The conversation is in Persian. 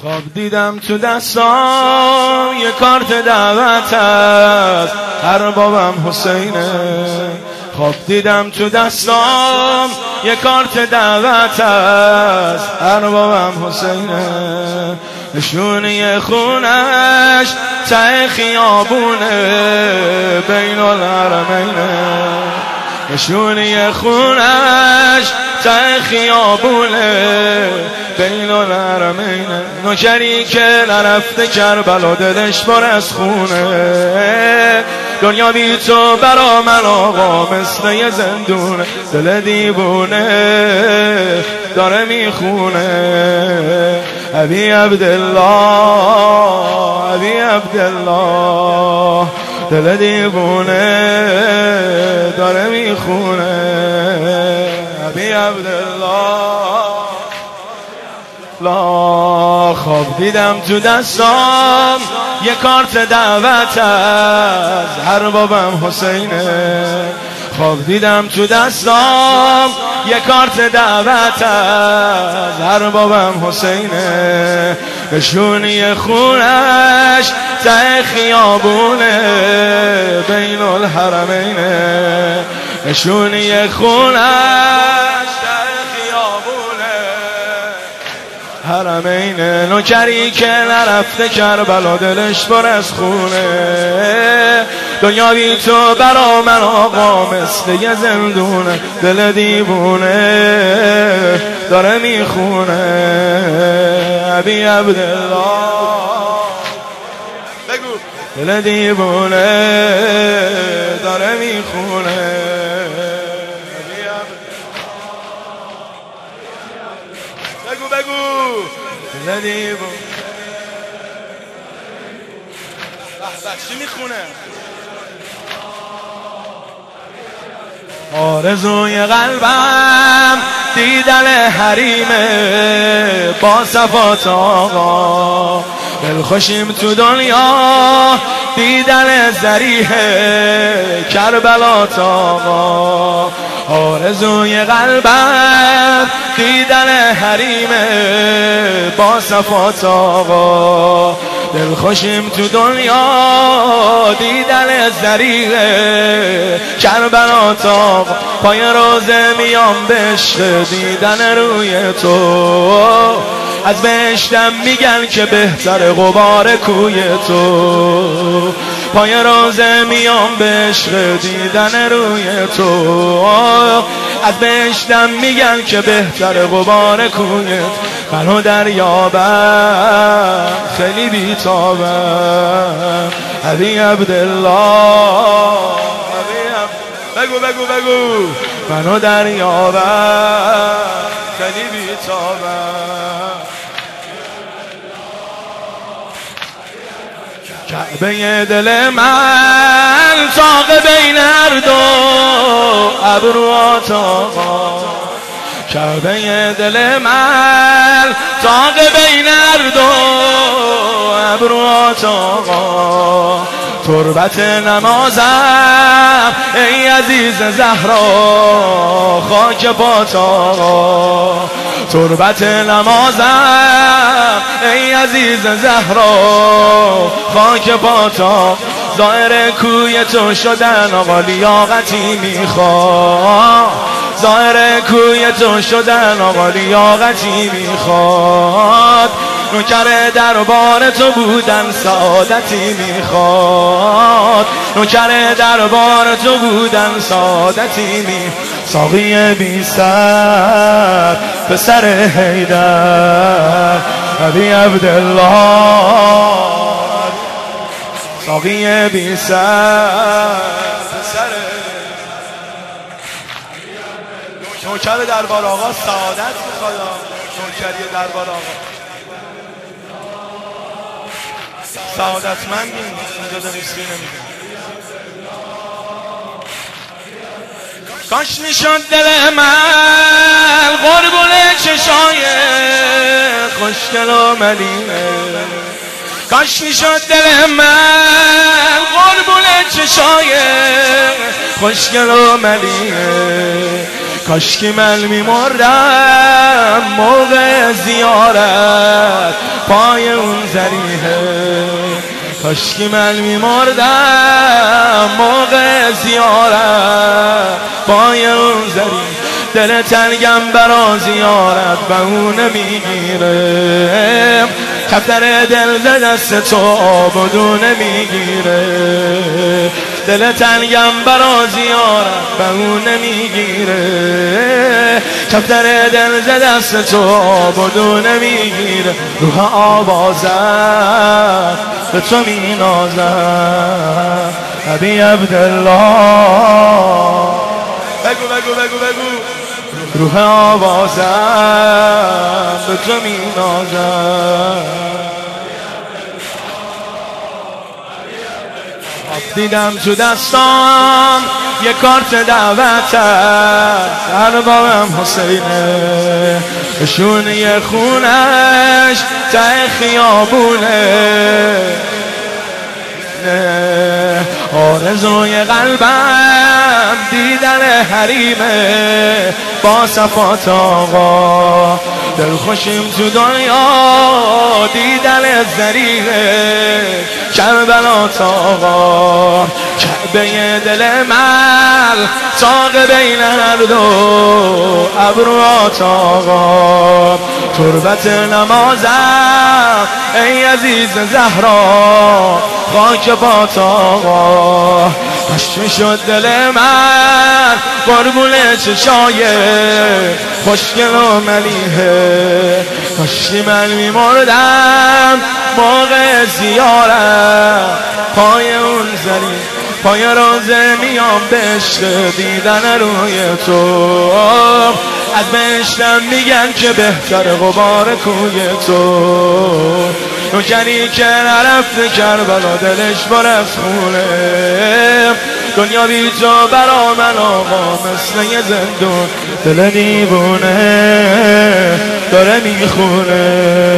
خواب دیدم تو دستام یه کارت دعوت است، اربابم حسینه. خواب دیدم تو دستام یه کارت دعوت است، اربابم حسینه. نشونی خونش ته خیابونه بین الحرمینه. نشونی خونش ته خیابونه بین الحرمین. نوکری که نرفته کربلا دلش پر از خونه. دنیا بی تو برا من آقا مثل یه زندونه. دل دیوونه داره میخونه. ابی عبدالله ابی عبدالله دل دیوونه داره میخونه. ابی عبدالله لا. خواب دیدم تو دستام یه کارت دعوت از، اربابم حسینه. خواب دیدم تو دستام یه کارت دعوت از، اربابم حسینه. نشونی خونش ته خیابونه بین الحرمینه. نشونی خونش حرمین. نوکری که نرفته کربلا دلش پر از خونه. دنیا بی تو برا من آقا مثل یه زندونه. دل دیوونه داره میخونه. ابی عبدالله بگو. دل دیوونه داره میخونه. بگو بگو. دل دیوونه چی میخونه؟ آرزوی قلبم دیدن حریمه با صفات آقا. دلخوشیم تو دنیا دیدن ذریحه کربلات آقا. آرزوی قلبم دیدن حریمه با صفات آقا. دلخوشیم تو دنیا دیدن ذریحه کربلات آقا. پای روزه میام به عشق دیدن روی تو. از بهشتم میگن که بهتر غبار کوی تو. پای روزه میام به عشق دیدن روی تو. از بهشتم میگن که بهتر غبار کوی تو. منو دریابم خیلی بیتابم. ابی عبدالله بگو بگو بگو. منو دریابم خیلی بیتابم. کعبه دل من طاق بین هر دو ابروات آقا. کعبه دل من طاق بین هر دو ابروات آقا. تربت نمازم ای عزیز زهرا خاک پات آقا. تربت نمازم ای عزیز زهرا خاک پات آقا. ظاهر کوی تو شدن آقا لیاقتی میخواد. ظاهر کوی تو شدن آقا لیاقتی میخواد. نوکر دربار تو بودن سعادتی میخواد. نوکر دربار تو بودن سعادتی میخواد. ساقی بی سر پسر حیدر ابی عبدالله. ساقی بی سر پسر نوکر دربار آقا سعادت میخواد. نوکری دربار آقا سعادتمند اینجا داریم سینه میگه. کاش میشد دل من قربون چشای خوشگل و ملیمه. کاش میشد دل من قربون چشای خوشگل و ملیمه. کاشکی من میمردم موقع زیارت پای اون ذریحه، کاشکی من میمردم موقع زیارت پای اون ذریحه. دل تنگم برا زیارت و اون نمیگیره، کفتر دل ز دست تو آبادو نمیگیره. دل تنگم برا زیارت و اون نمیگیره، کفتر دل ز دست تو آبادو نمیگیره. روح آوازت به تو مینازم ابی عبدالله. بگو بگو بگو بگو. روح آوازم به تو مینازم. دیدم تو دستام یه کارت دعوت اربابم حسینه، نشونه خونش ته خیابونه. آرزوی قلبم دیدن حریمه با صفات آقا، دلخوشیم تو دنیا دیدن ذریعه کربلات آقا. کعبه دل من ساق بین هر دو ابروات آقا، تربت نمازم ای عزیز زهرا خاک پات آقا. کشف شد دل من قربون چشای خوشگل و ملیحه، کاشکی من میمردم موقع زیارت پای اون زری، پای روزه میام به عشق دیدن روی تو. از بهشتم میگن که بهتر غبار کوی تو. نوکری که نرفته کربلا دلش پر از خونه، دنیا بی تو برا من آقا مثل یه زندون، دل دیوونه داره میخونه.